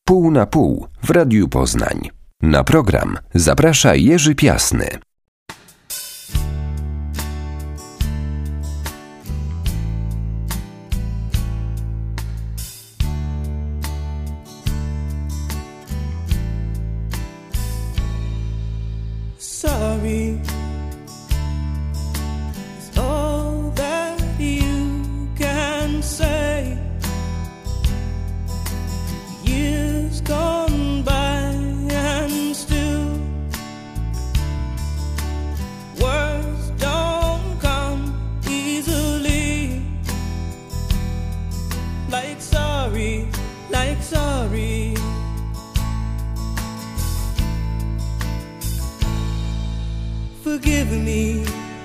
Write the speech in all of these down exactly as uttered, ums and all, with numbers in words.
Pół na pół w Radiu Poznań. Na program zaprasza Jerzy Piasny. Sorry is all that you can say. Years gone by and still words don't come easily. Like sorry, like sorry. Forgive me,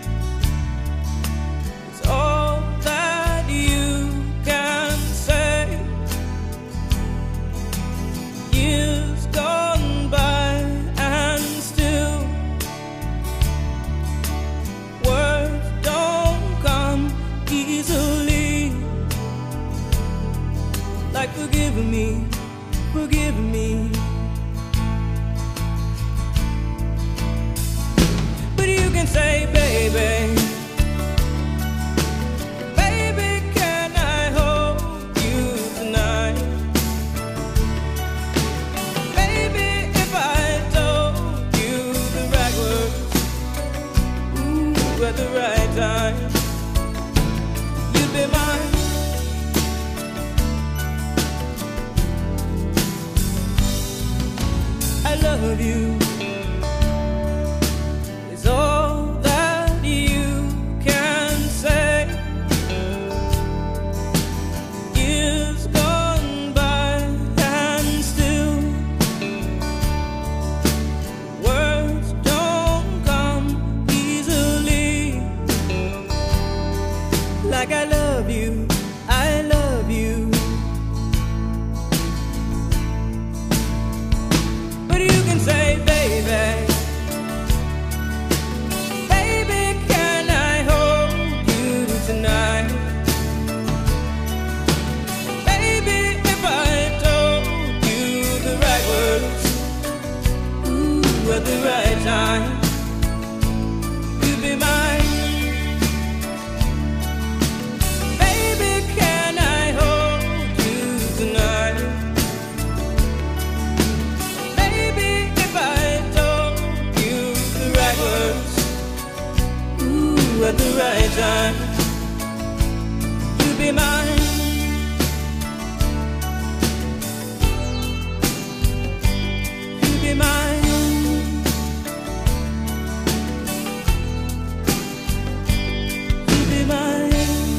it's all that you can say. Years gone by and still words don't come easily. Like forgive me, forgive me. Say, baby, baby, can I hold you tonight? Baby, if I told you the right words, ooh, at the right time, you'd be mine. I love you. Like I love you, I love you. But you can say, baby, baby, can I hold you tonight? Baby, if I told you the right words, ooh, at the right time, you'd be mine. At the right time, you'll be mine. You'll be mine. You'll be mine.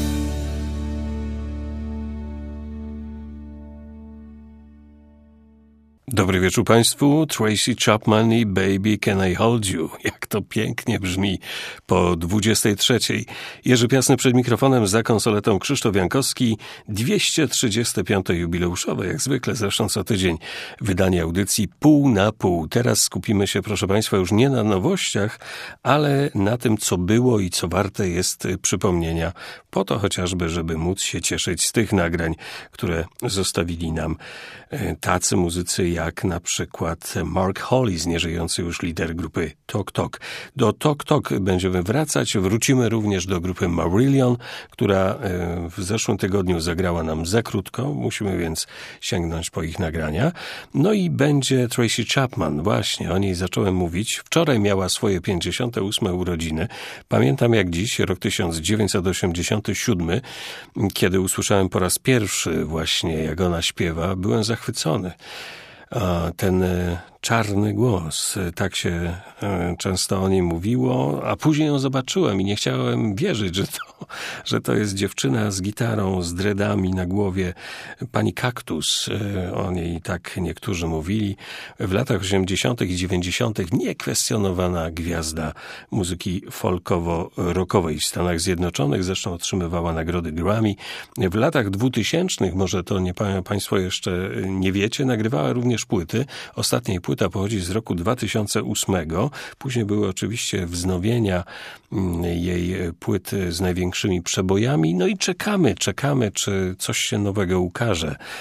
Dobry wieczór Państwu. Tracy Chapman i Baby Can I Hold You. Jak to pięknie brzmi po dwudziestej trzeciej. Jerzy Piasny przed mikrofonem, za konsoletą Krzysztof Jankowski. dwieście trzydzieste piąte jubileuszowe, jak zwykle zresztą co tydzień, wydanie audycji Pół na pół. Teraz skupimy się, proszę Państwa, już nie na nowościach, ale na tym, co było i co warte jest przypomnienia. Po to chociażby, żeby móc się cieszyć z tych nagrań, które zostawili nam tacy muzycy jak na przykład Mark Hollis, nieżyjący już lider grupy Talk Talk. Do Talk Talk będziemy wracać. Wrócimy również do grupy Marillion, która w zeszłym tygodniu zagrała nam za krótko. Musimy więc sięgnąć po ich nagrania. No i będzie Tracy Chapman. Właśnie, o niej zacząłem mówić. Wczoraj miała swoje pięćdziesiąte ósme urodziny. Pamiętam jak dziś, rok tysiąc dziewięćset osiemdziesiąty siódmy, kiedy usłyszałem po raz pierwszy właśnie, jak ona śpiewa, byłem zachwycony. Ten czarny głos, tak się często o niej mówiło, a później ją zobaczyłem i nie chciałem wierzyć, że to, że to jest dziewczyna z gitarą, z dreadami na głowie, pani Kaktus, o niej tak niektórzy mówili. W latach osiemdziesiątych i dziewięćdziesiątych niekwestionowana gwiazda muzyki folkowo-rockowej w Stanach Zjednoczonych, zresztą otrzymywała nagrody Grammy. W latach dwutysięcznych, może to nie Państwo jeszcze nie wiecie, nagrywała również płyty. Ostatniej płyta pochodzi z roku dwa tysiące ósmego. Później były oczywiście wznowienia jej płyt z największymi przebojami. No i czekamy, czekamy, czy coś się nowego ukaże.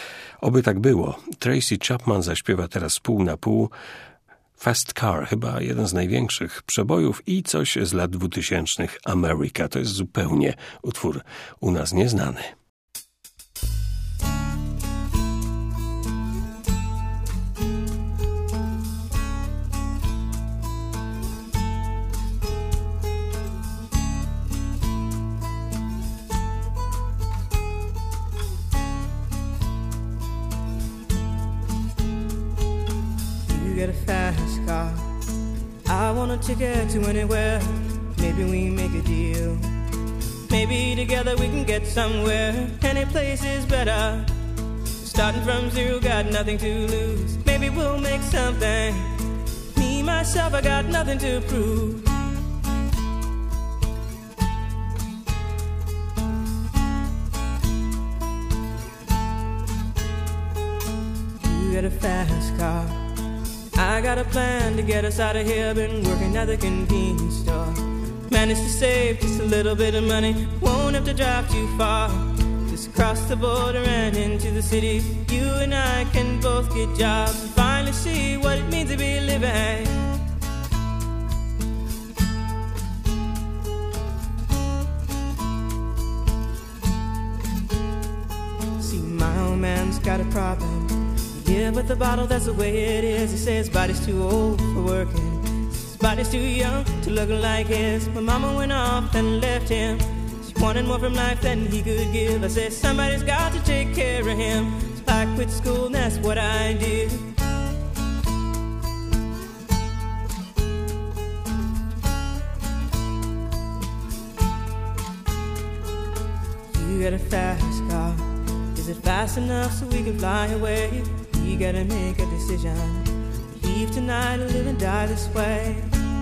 Oby tak było. Tracy Chapman zaśpiewa teraz pół na pół. Fast Car, chyba jeden z największych przebojów i coś z lat dwutysięcznych. America, to jest zupełnie utwór u nas nieznany. Get a fast car. I want a ticket to anywhere. Maybe we make a deal. Maybe together we can get somewhere. Any place is better. Starting from zero, got nothing to lose. Maybe we'll make something. Me, myself, I got nothing to prove. You get a fast car. I got a plan to get us out of here. Been working at the convenience store. Managed to save just a little bit of money. Won't have to drive too far. Just cross the border and into the city. You and I can both get jobs and finally see what it means to be living. See, my old man's got a problem. Yeah, but the bottle, that's the way it is. He says his body's too old for working. His body's too young to look like his. My mama went off and left him. She wanted more from life than he could give. I said, somebody's got to take care of him. So I quit school and that's what I did. You got a fast car. Is it fast enough so we can fly away? We gotta make a decision. Leave tonight or live and die this way.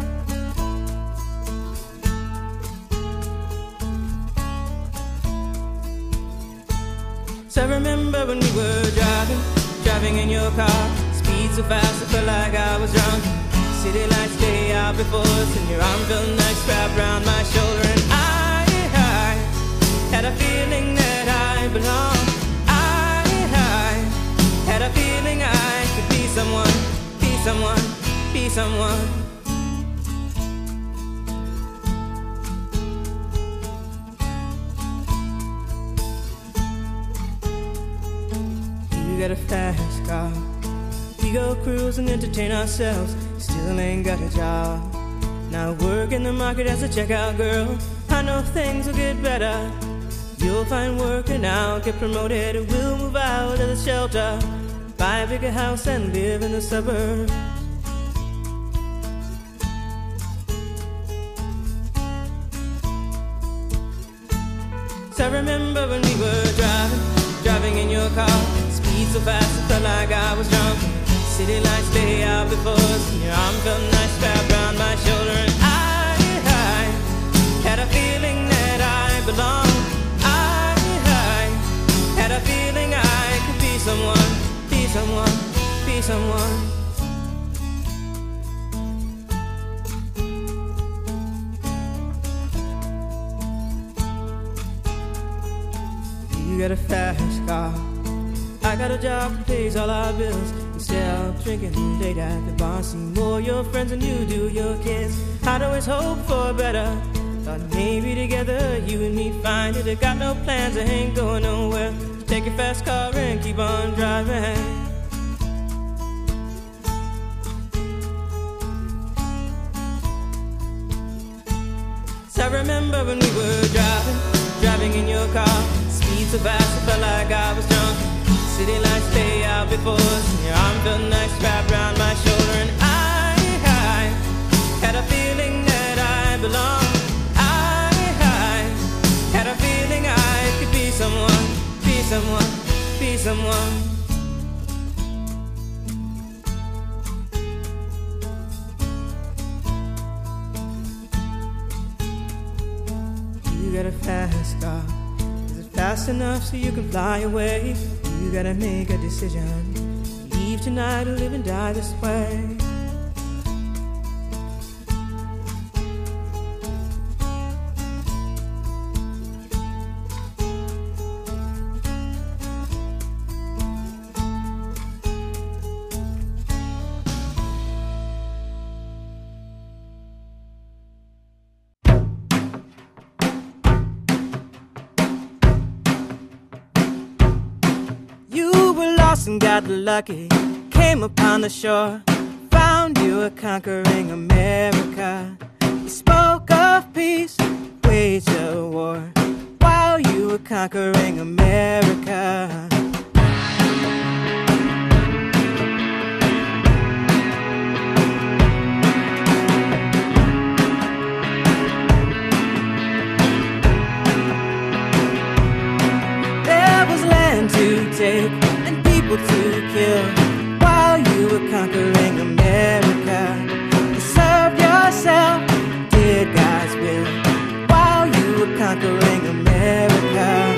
So I remember when we were driving, driving in your car. Speed so fast I felt like I was drunk. City lights day out before us, and your arm felt nice wrapped around my shoulder. And I, I had a feeling that I belonged. Had a feeling I could be someone, be someone, be someone. You got a fast car. We go cruise and entertain ourselves. Still ain't got a job. Now work in the market as a checkout girl. I know things will get better. You'll find work and I'll get promoted. We'll move out of the shelter, buy a bigger house and live in the suburbs. So I remember when we were driving, driving in your car. Speed so fast I felt like I was drunk. City lights lay out before us, and your arm felt nice wrapped around my shoulder. And I, I had a feeling that I belonged. I, I had a feeling I could be someone, be someone, be someone. You got a fast car. I got a job that pays all our bills. Instead of drinking late at the bar, see more your friends than you do your kids. I'd always hope for better. Thought maybe together you and me find it. I got no plans, I ain't going nowhere. So take your fast car and keep on driving. So I remember when we were driving, driving in your car. Speed so fast I felt like I was drunk. City lights lay out before us, and your arm felt nice wrapped around my shoulder. And I, I had a feeling that I belonged. I, I had a feeling I could be someone, be someone, be someone. You got a fast car. Is it fast enough so you can fly away? You gotta make a decision. Leave tonight or live and die this way. lost and got lucky, came upon the shore, found you were conquering America. You spoke of peace, waged a war, while you were conquering America. To take and people to kill while you were conquering America. You served yourself, did God's will while you were conquering America.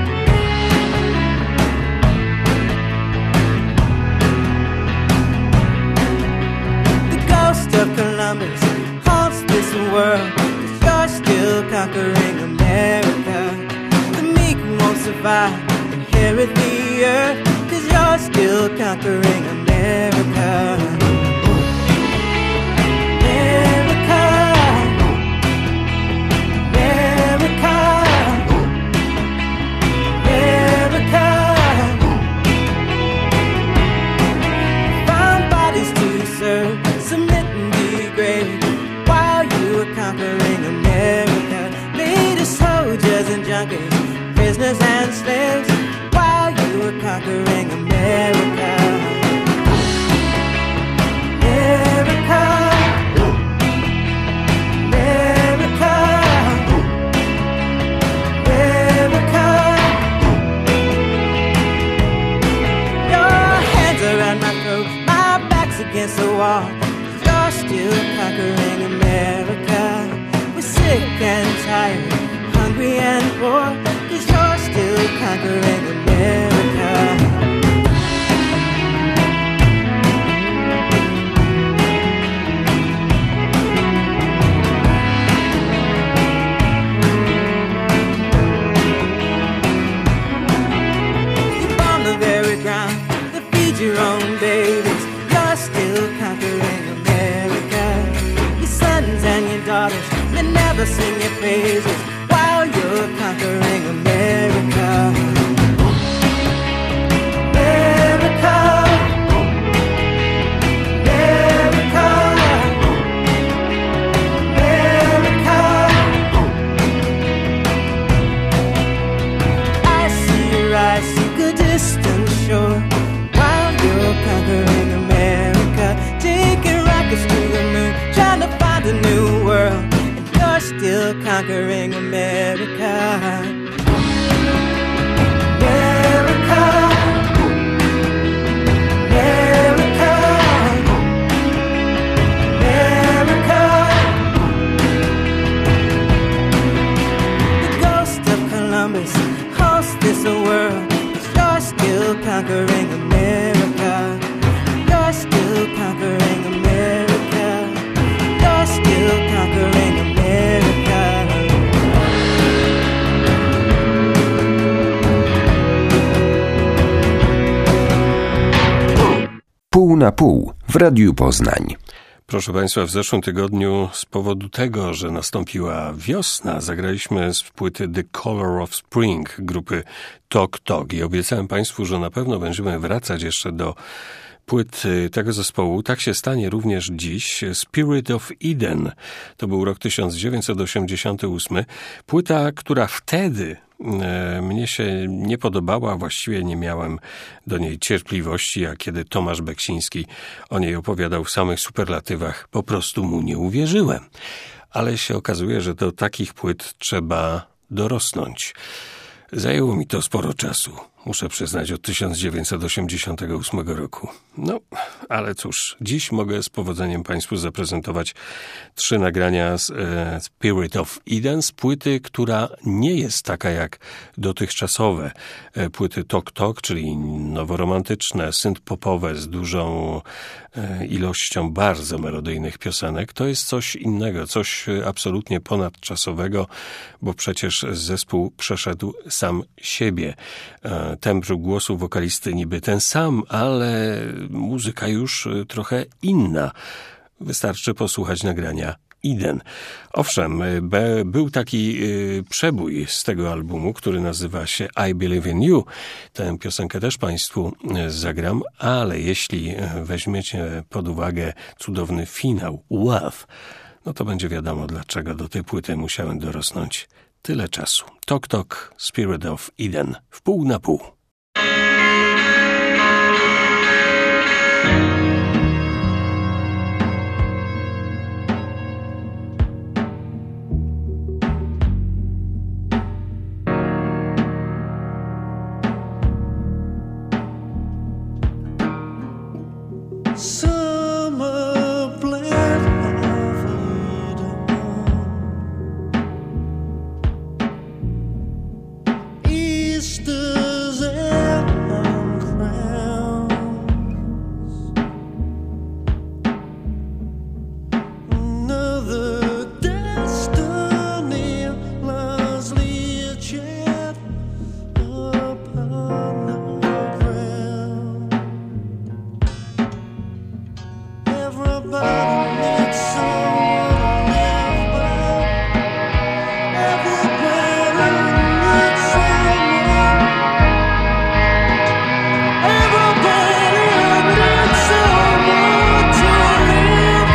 The ghost of Columbus haunts this world, 'cause you're still conquering America. The meek won't survive, inherit the earth, 'cause you're still conquering America. America, America, America. Found bodies to serve, submit and degrade, while you were conquering America. Leaders, soldiers and junkies, prisoners and slaves, while you were conquering America. America, America, America. Your hands around my throat, my back's against the wall, you're still conquering America. We're sick and tired, hungry and poor, 'cause you're still conquering America. You're on the very ground that feeds your own babies, you're still conquering America. Your sons and your daughters, they never sing your praises while you're conquering America. America, America, America. I see your eyes seek a distant shore while you're conquering America. Taking rockets to the moon, trying to find a new world, you're still conquering America. America, America, America. The ghost of Columbus haunts this world, you're still conquering America. You're still conquering America. You're still conquering America. Pół na pół w Radiu Poznań. Proszę Państwa, w zeszłym tygodniu z powodu tego, że nastąpiła wiosna, zagraliśmy z płyty The Color of Spring grupy Tok Tok i obiecałem Państwu, że na pewno będziemy wracać jeszcze do płyt tego zespołu. Tak się stanie również dziś. Spirit of Eden. To był rok tysiąc dziewięćset osiemdziesiąty ósmy. Płyta, która wtedy e, mnie się nie podobała, właściwie nie miałem do niej cierpliwości, a kiedy Tomasz Beksiński o niej opowiadał w samych superlatywach, po prostu mu nie uwierzyłem. Ale się okazuje, że do takich płyt trzeba dorosnąć. Zajęło mi to sporo czasu, muszę przyznać, od tysiąc dziewięćset osiemdziesiątego ósmego roku. No, ale cóż, dziś mogę z powodzeniem Państwu zaprezentować trzy nagrania z e, Spirit of Eden, z płyty, która nie jest taka jak dotychczasowe e, płyty Tok Tok, czyli noworomantyczne, synth-popowe z dużą e, ilością bardzo melodyjnych piosenek. To jest coś innego, coś absolutnie ponadczasowego, bo przecież zespół przeszedł sam siebie. E, Tembr głosu wokalisty niby ten sam, ale muzyka już trochę inna. Wystarczy posłuchać nagrania Eden. Owszem, be, był taki y, przebój z tego albumu, który nazywa się I Believe in You. Tę piosenkę też Państwu y, zagram, ale jeśli weźmiecie pod uwagę cudowny finał Love, no to będzie wiadomo, dlaczego do tej płyty musiałem dorosnąć tyle czasu. Tok Tok, Spirit of Eden, w pół na pół. Summer blend of Eden, Easter's and crowns, another destiny lies leeching upon the ground. Everybody needs someone to live by. Everybody needs someone. Everybody needs someone to live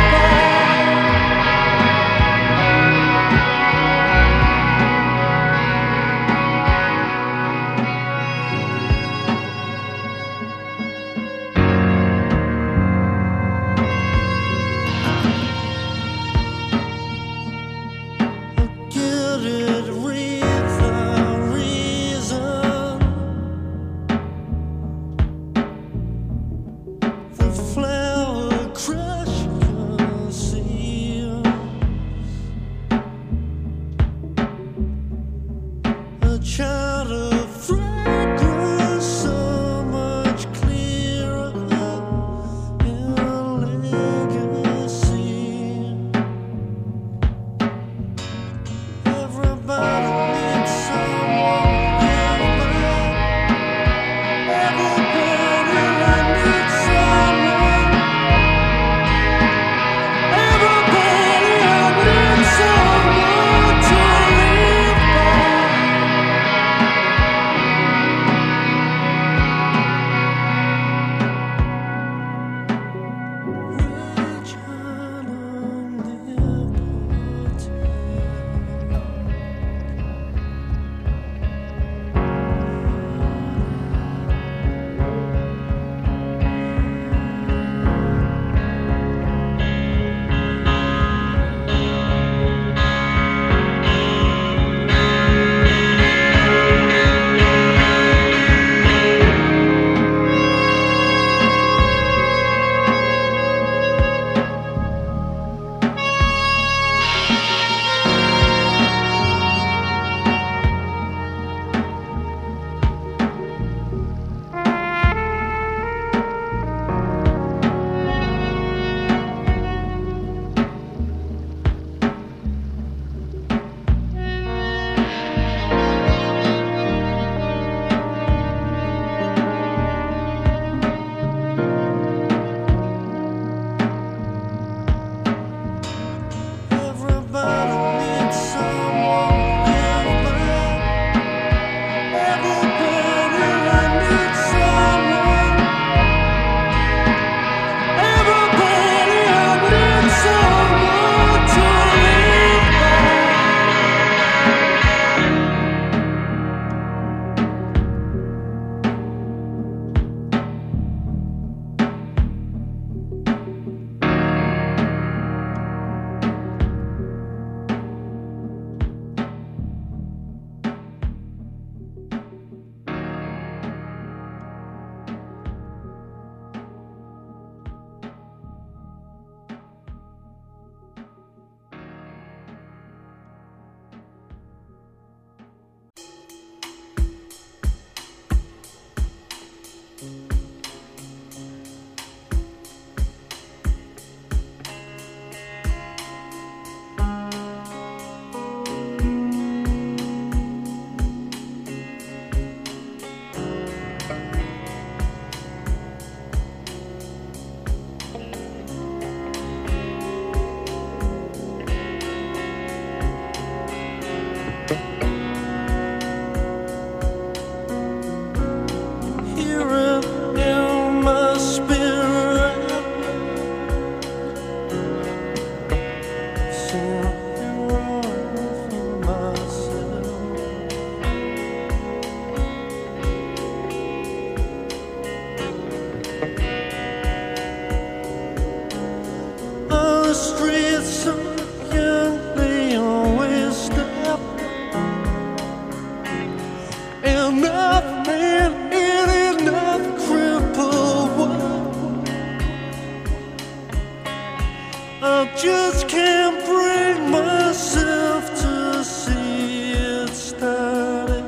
just can't bring myself to see it starting.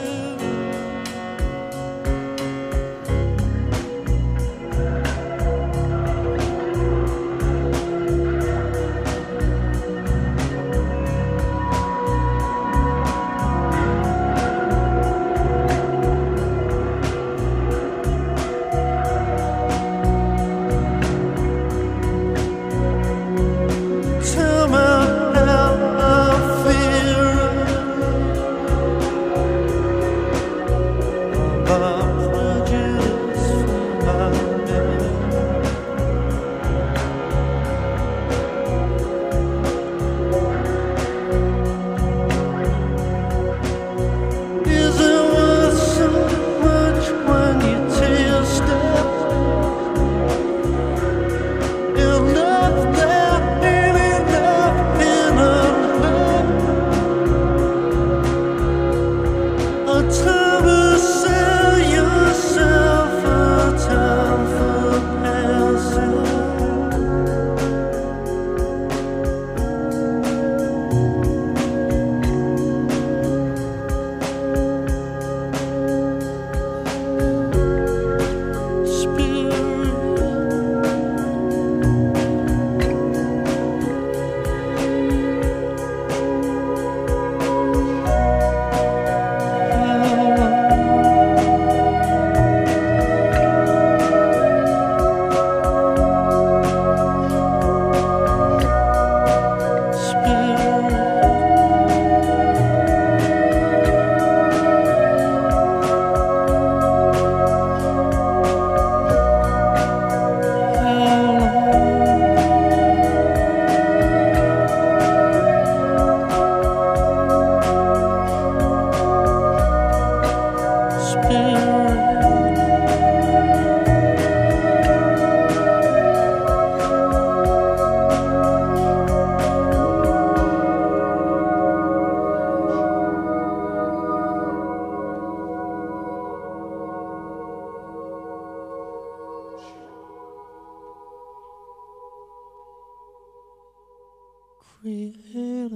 Create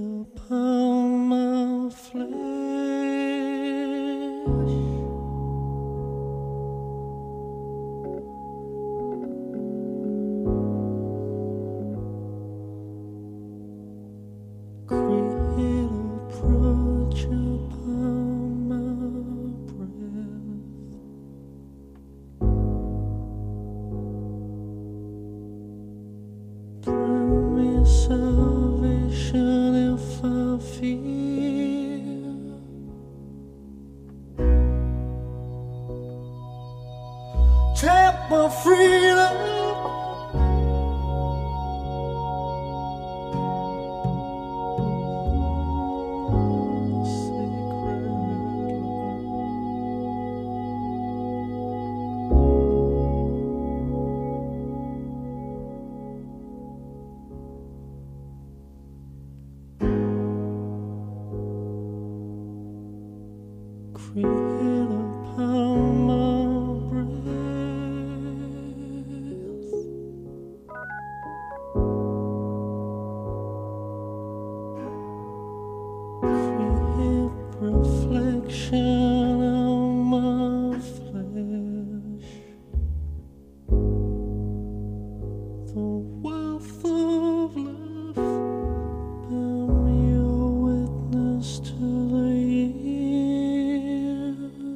upon my flesh create approach upon my breath. Bring me salvation if I fear. Take my freedom. Create upon my breath. Create reflection on my flesh. The wealth of love, bear me a witness to the years.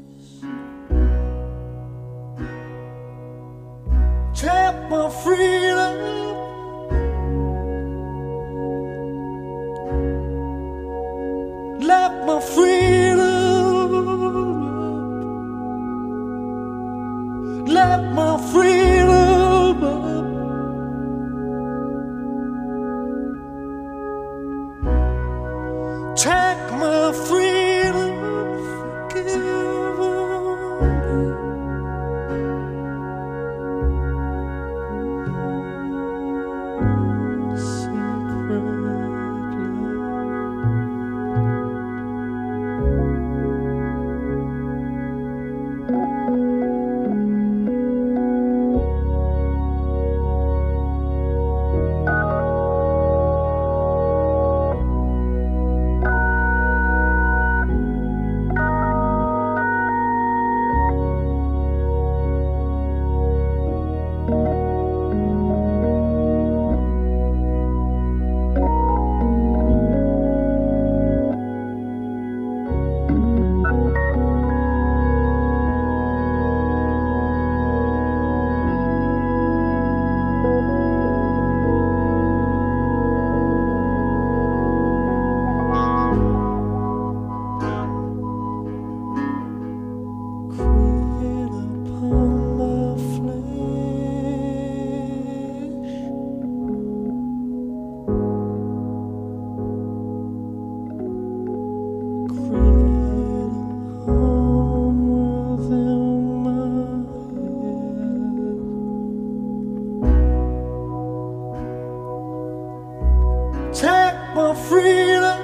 freedom.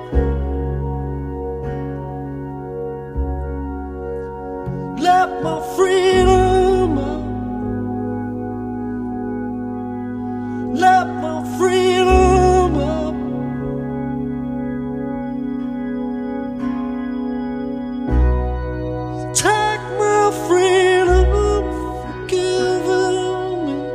Let my freedom up. Let my freedom up. Take my freedom, forgiving me.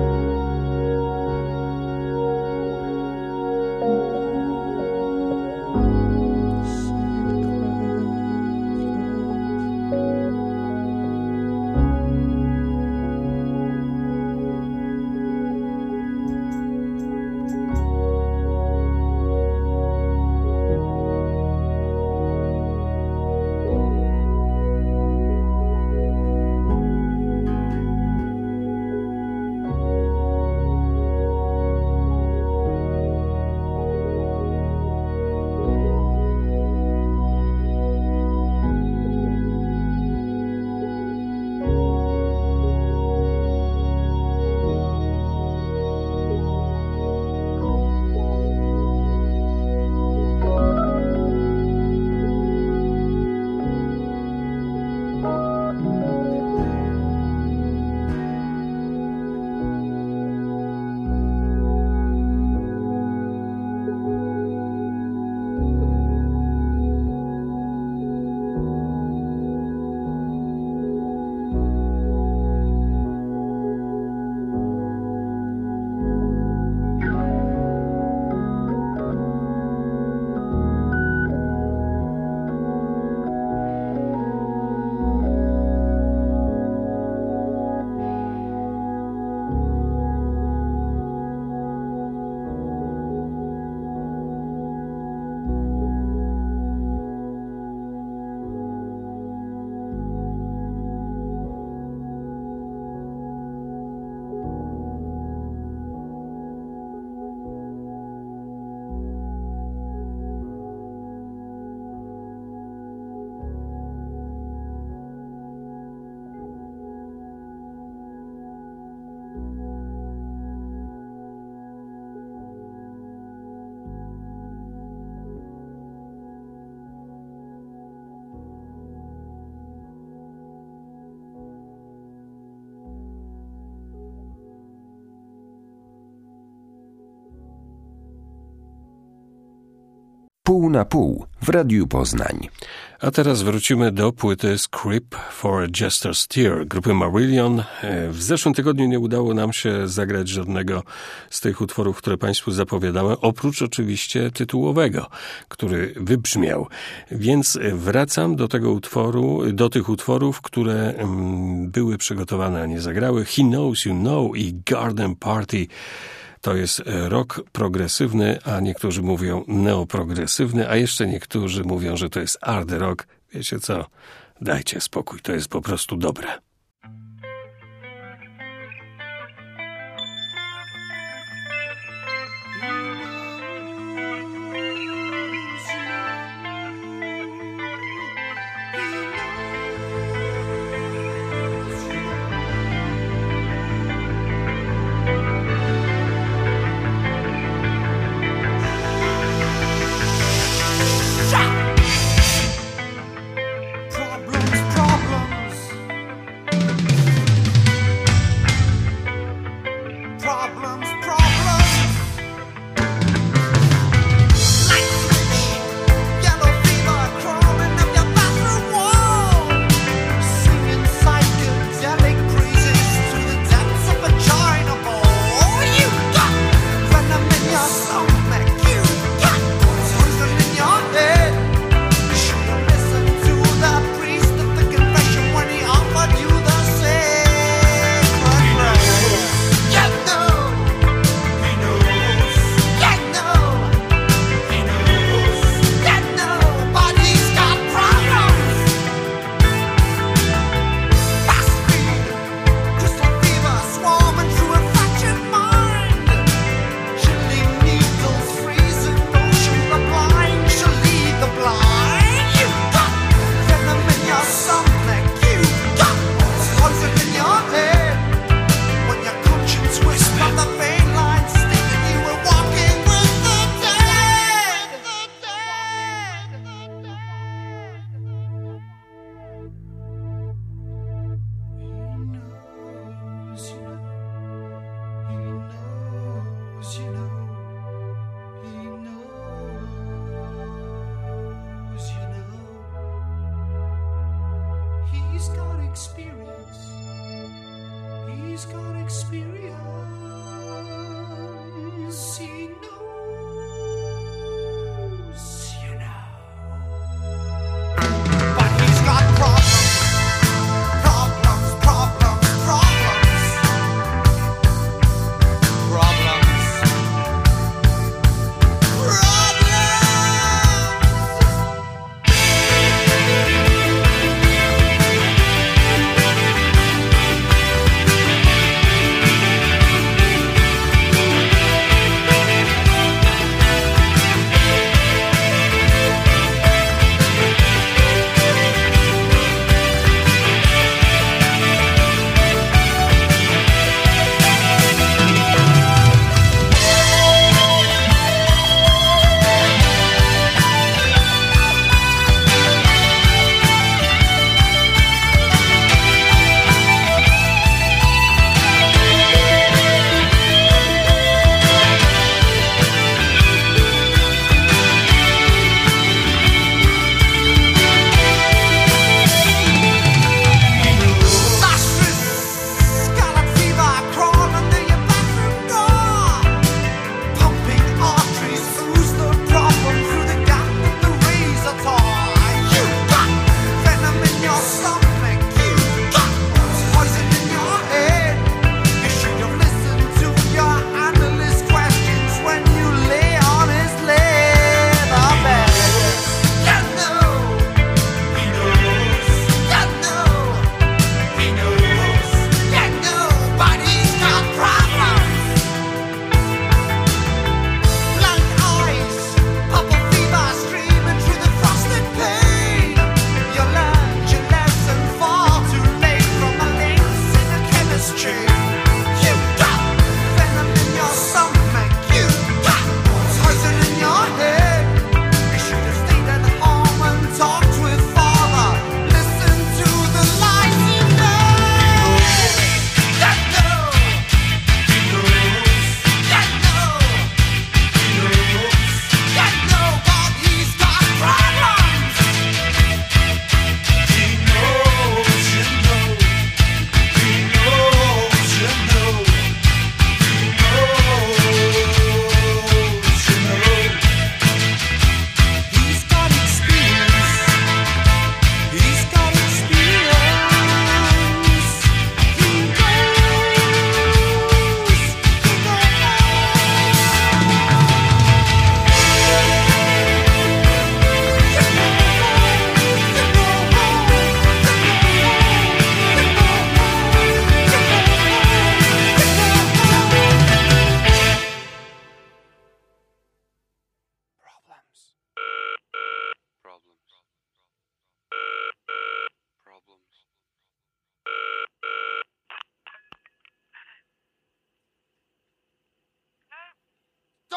Pół na pół w Radiu Poznań. A teraz wrócimy do płyty Script for Jester Steer grupy Marillion. W zeszłym tygodniu nie udało nam się zagrać żadnego z tych utworów, które Państwu zapowiadałem, oprócz oczywiście tytułowego, który wybrzmiał. Więc wracam do tego utworu, do tych utworów, które były przygotowane, a nie zagrały. He Knows You Know i Garden Party. To jest rock progresywny, a niektórzy mówią neoprogresywny, a jeszcze niektórzy mówią, że to jest hard rock. Wiecie co? Dajcie spokój, to jest po prostu dobre. You know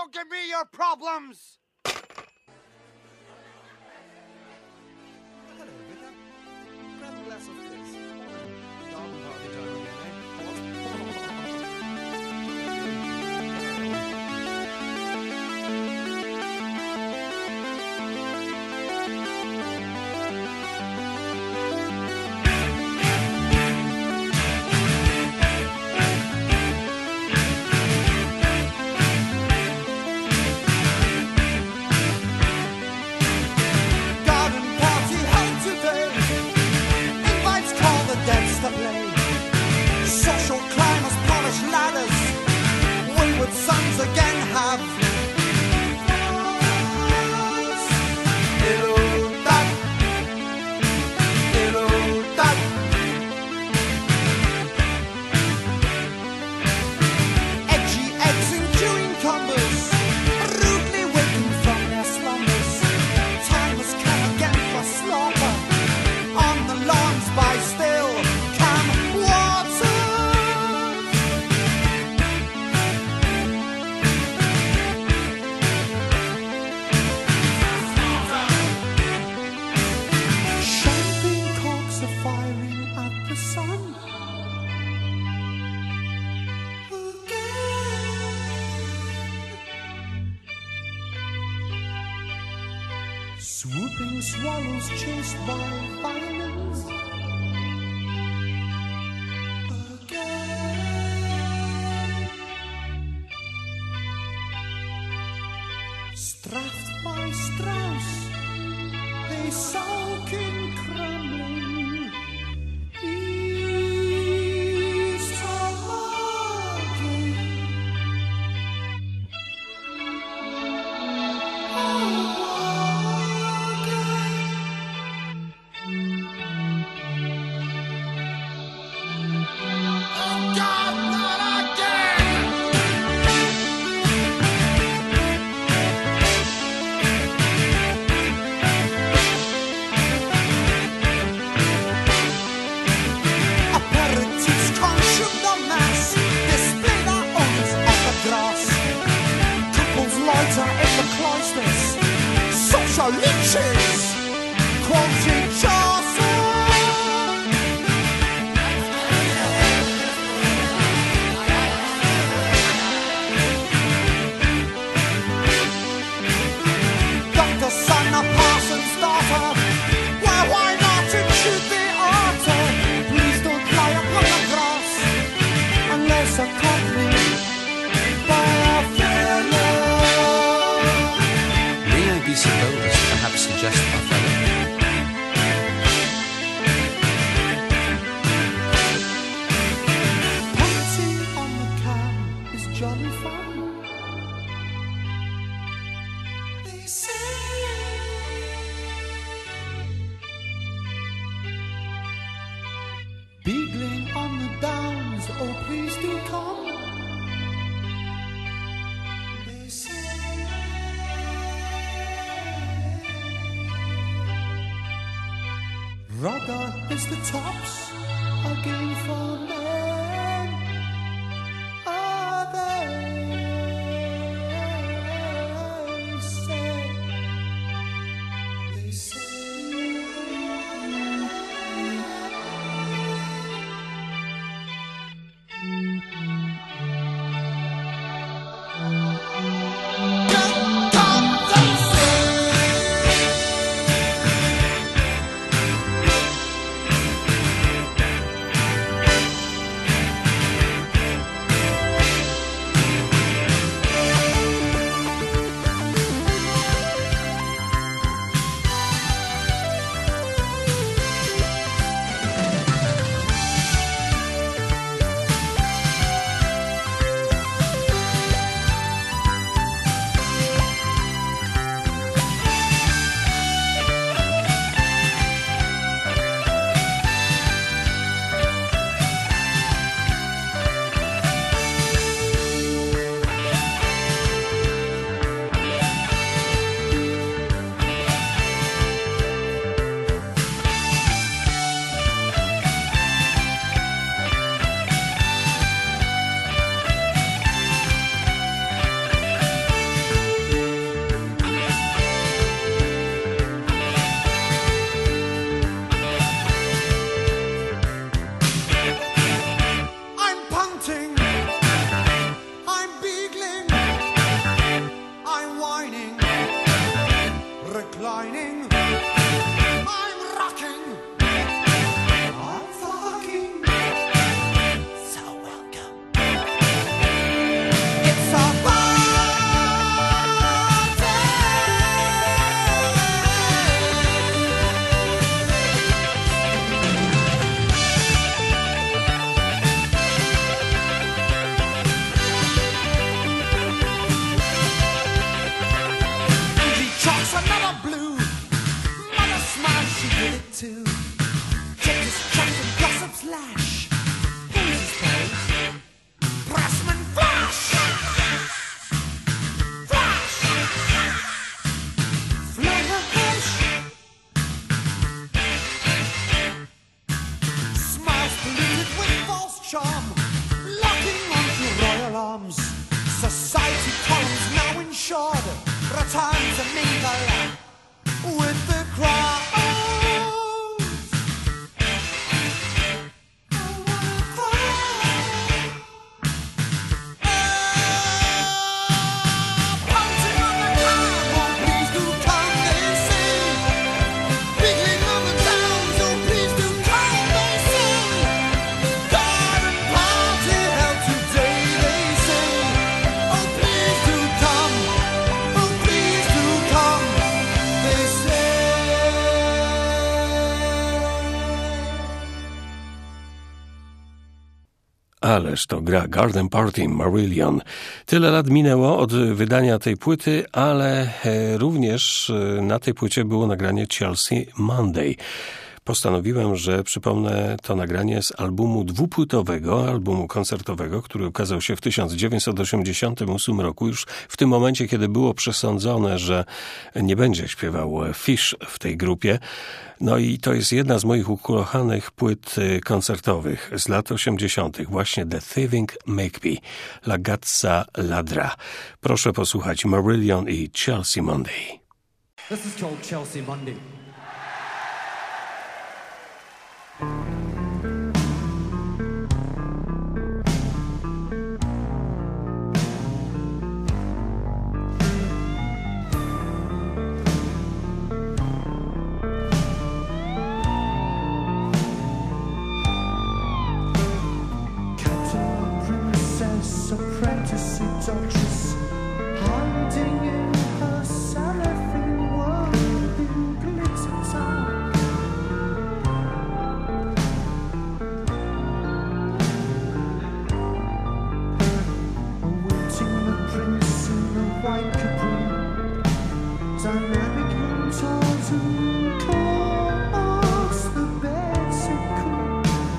Don't give me your problems! Hello, Vicar. Grab a glass of this. Garden party time again, eh? What? Social climbers, polished ladders, wayward sons again have. Hello, Dad. Hello, Dad. Edgy eggs and chewing combers, rudely waking from their slumbers. Time has come again for slaughter. On the lawns by still Cam water. Champagne corks are firing at the sun. Again. Swooping swallows chased by violins. Again. Straffed by Strauss, they sulk in crumbling east of Margate. Oh God, not again! Aperitifs consume the mass, display their arms on the grass. Couples loiter in the cloisters, social leeches, quoting Chaucer. Doctor, son of Parson's daughter, why, why not intrude the altar? Please don't lie upon the grass unless accompanied by a fellow. May I be supposed to perhaps suggest my fellow? Punting on the cam is jolly fun. They say. Beagling on the downs, oh please do come. They say. Rudder is the tops again for men. Are they say? They say. Ależ to gra Garden Party, Marillion. Tyle lat minęło od wydania tej płyty, ale również na tej płycie było nagranie Chelsea Monday. Postanowiłem, że przypomnę to nagranie z albumu dwupłytowego, albumu koncertowego, który ukazał się w tysiąc dziewięćset osiemdziesiątym ósmym roku, już w tym momencie, kiedy było przesądzone, że nie będzie śpiewał Fish w tej grupie. No i to jest jedna z moich ukochanych płyt koncertowych z lat osiemdziesiątych. Właśnie The Thieving Makepe, La Gazza Ladra. Proszę posłuchać Marillion i Chelsea Monday. This is called Chelsea Monday. Apprentice, seductress, hiding in her cellophane world in glitter town. Awaiting the prince in the white capri, dynamic in Tarzan calls the basic cool.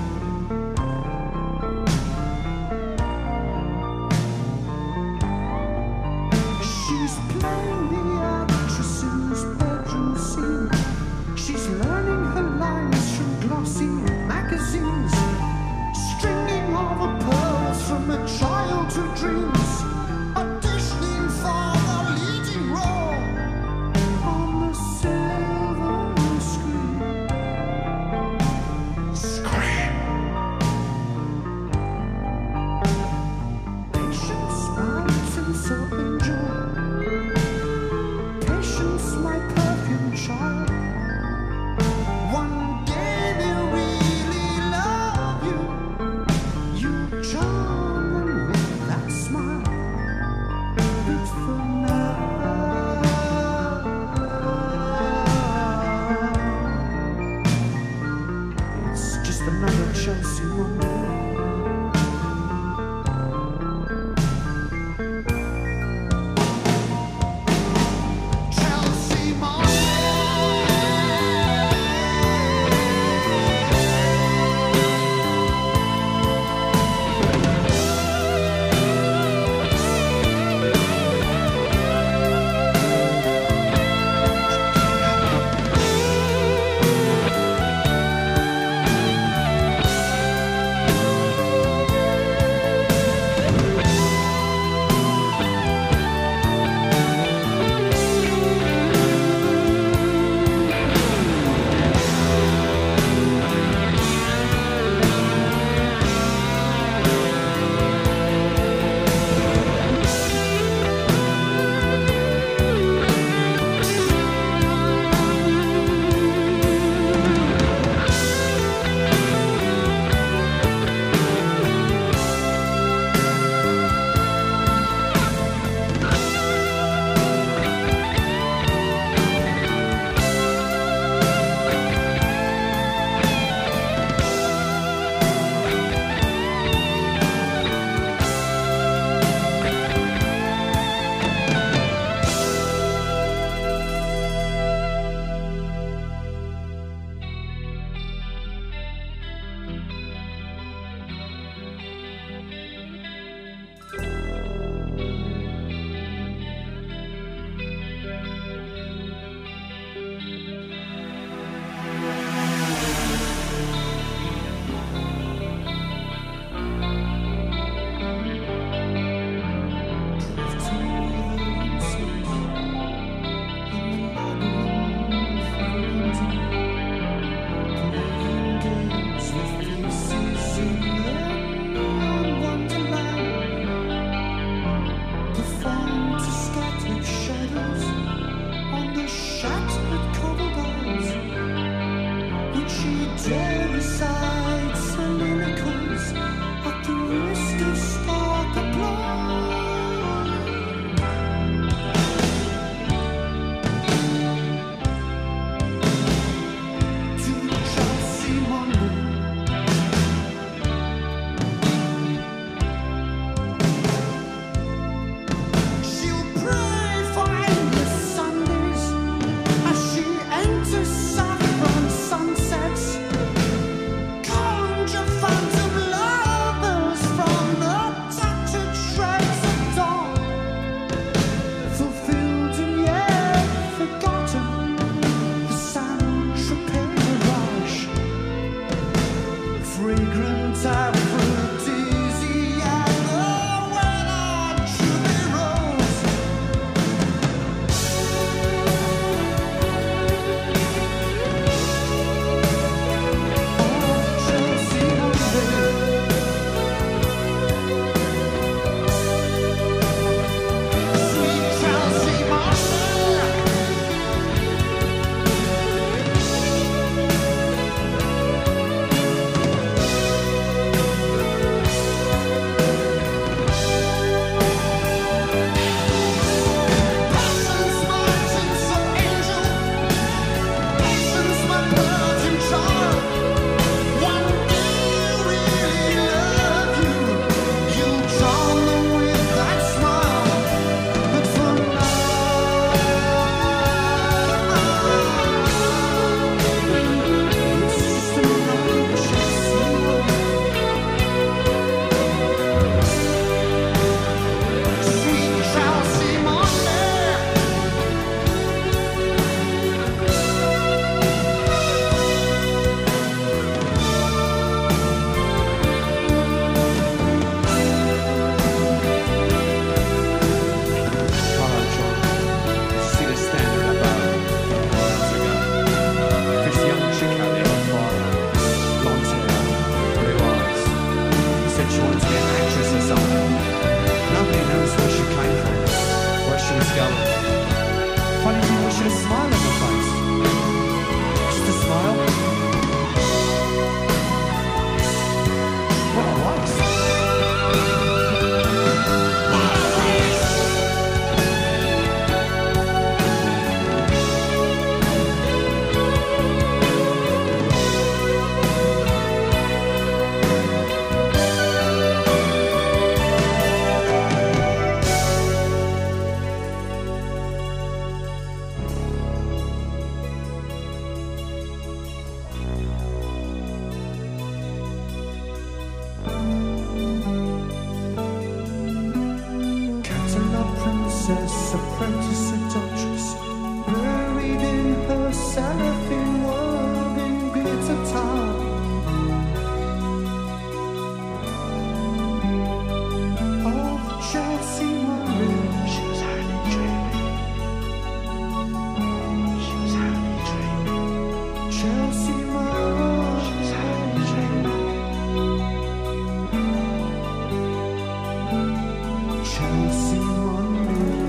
She's playing the actress's bedroom scene. She's learning her lines from glossy magazines, stringing all the pearls from a childhood dreams, auditioning for the leading role on the silver screen. Scream! Patience, mountains open joy. Patience, my perfume child. One day they'll really love you. You charm them with that smile. But for now, it's just another Chelsea Monday. princess, apprentice, seductress, buried in her cellophane world in bitter town. Of Chelsea Marie, she was only dreaming. She was only dreaming. Chelsea Marie, she was only dreaming. Chelsea Marie.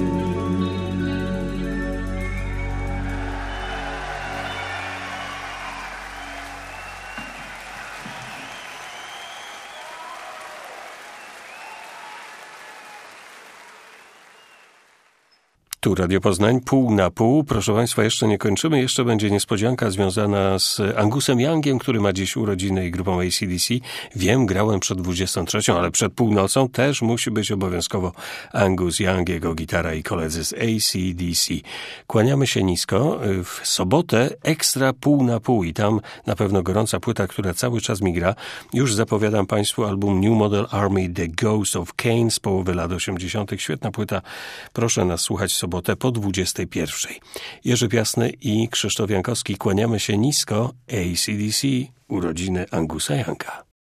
Tu Radio Poznań, pół na pół. Proszę Państwa, jeszcze nie kończymy. Jeszcze będzie niespodzianka związana z Angusem Youngiem, który ma dziś urodziny i grupą A C D C. Wiem, grałem przed dwudziestą trzecią, ale przed północą też musi być obowiązkowo Angus Young, jego gitara i koledzy z A C D C. Kłaniamy się nisko. W sobotę ekstra pół na pół i tam na pewno gorąca płyta, która cały czas mi gra. Już zapowiadam Państwu album New Model Army The Ghost of Cain z połowy lat osiemdziesiątych. Świetna płyta. Proszę nas słuchać w sobotę po dwudziestej pierwszej. Jerzy Piasny i Krzysztof Jankowski, kłaniamy się nisko. A C D C, urodziny Angusa Younga.